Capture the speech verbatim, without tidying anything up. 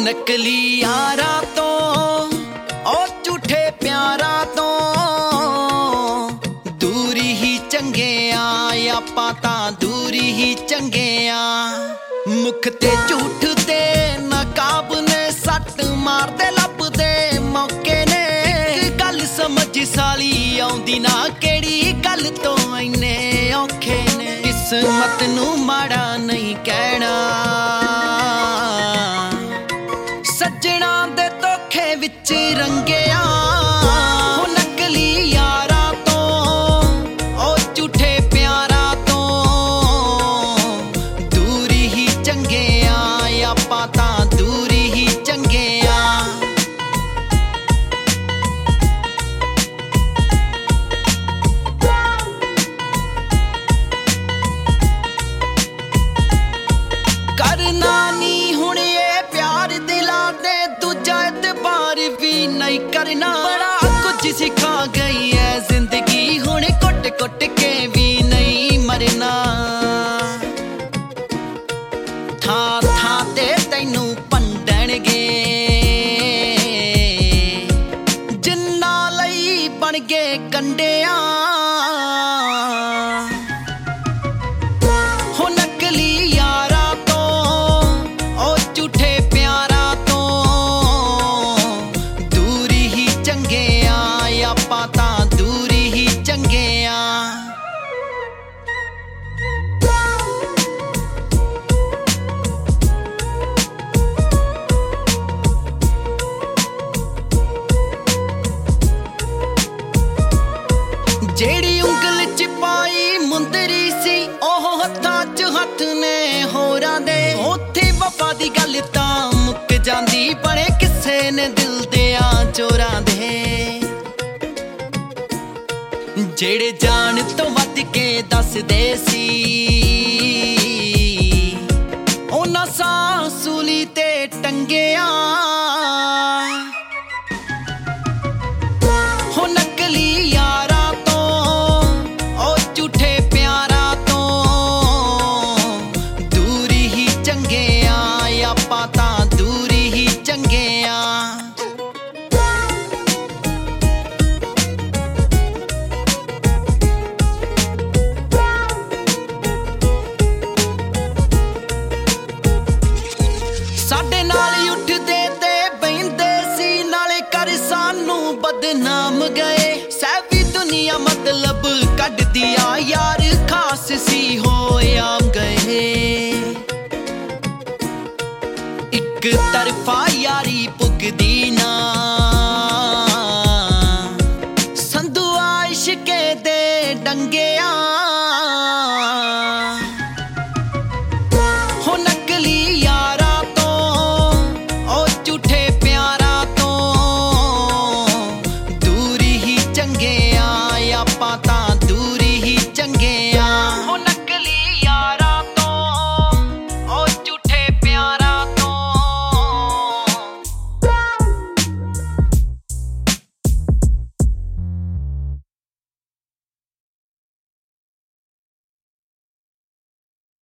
नकली यारा तो और झूठे प्यारा तो दूरी ही चंगे आ आपां तां दूरी ही चंगे आ। मुख ते झूठ ते नकाब ने सट मारदे लभदे मौके ने गल समझ साली आउंदी ना केड़ी गल तो इन्ने औखे ने। किस्मत नू माड़ा नहीं कहना सज्जणा दे धोखे विच रंगिया। हो नकली यारा तो ओ झूठे प्यारा तो दूरी ही चंगे आ आपां तां दूरी ही चंगे आ। करना नी हुण ये प्यार दिला दे दूजा एतबार भी नहीं करना। बड़ा कुछ सिखा गई है जिंदगी हुण कुट कुट के भी नहीं मरना। था था ते तैनू भंडणगे जिन्ना लई बन गए कंडिया। हो नकली यारा तो ओ झूठे प्यारा तो दूरी ही चंगे आ आपां तां दूरी ही चंगे आ। जेड़ी उंगल च पाई मुंदरी सी ओह हत्थां च हत्थ ने होरां दे। उत्थे वफा दी गल तां मुक जांदी बड़े किस्से ने दिल दियां चोरां दे। जेड़े जान तो वध के दसदे सी उन्हां सां सूली ते टंगिया। हो नकली यारा तो ओ झूठे प्यारा तो दूरी ही चंगे आ आपां तां दूरी ही चंगे आ। साडे नाल उठदे ते बहिंदे सी नाले कर सानू बदनाम गए। सैवी दुनिया मतलब कढ दिया यार खास सी होया गए।